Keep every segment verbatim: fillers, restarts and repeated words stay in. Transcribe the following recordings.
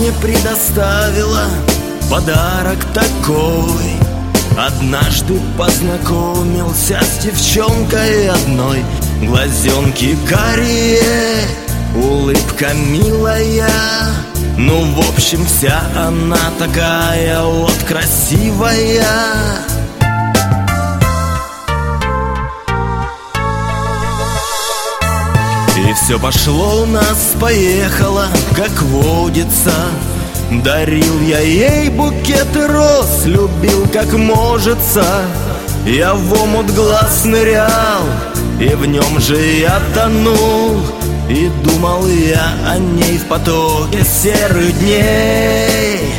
мне предоставила подарок такой. Однажды познакомился с девчонкой одной. Глазенки карие, улыбка милая. Ну, в общем, вся она такая вот красивая. И все пошло у нас, поехало, как водится. Дарил я ей букеты роз, любил как можется. Я в омут глаз нырял, и в нем же я тонул. И думал я о ней в потоке серых дней.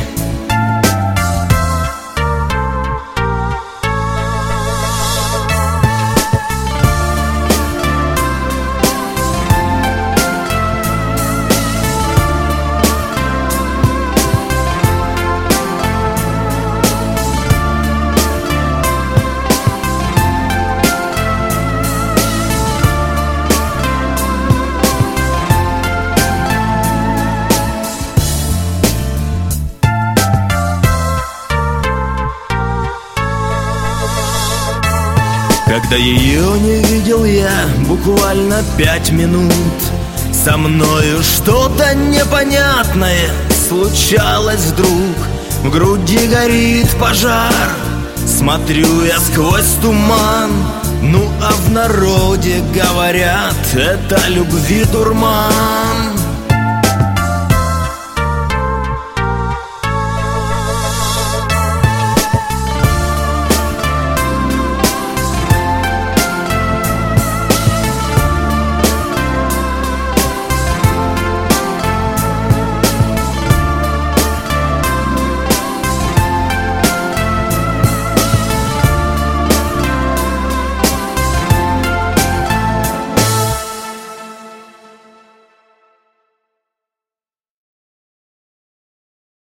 Когда ее не видел я буквально пять минут, со мною что-то непонятное случалось вдруг. В груди горит пожар, смотрю я сквозь туман. Ну а в народе говорят, это любви дурман.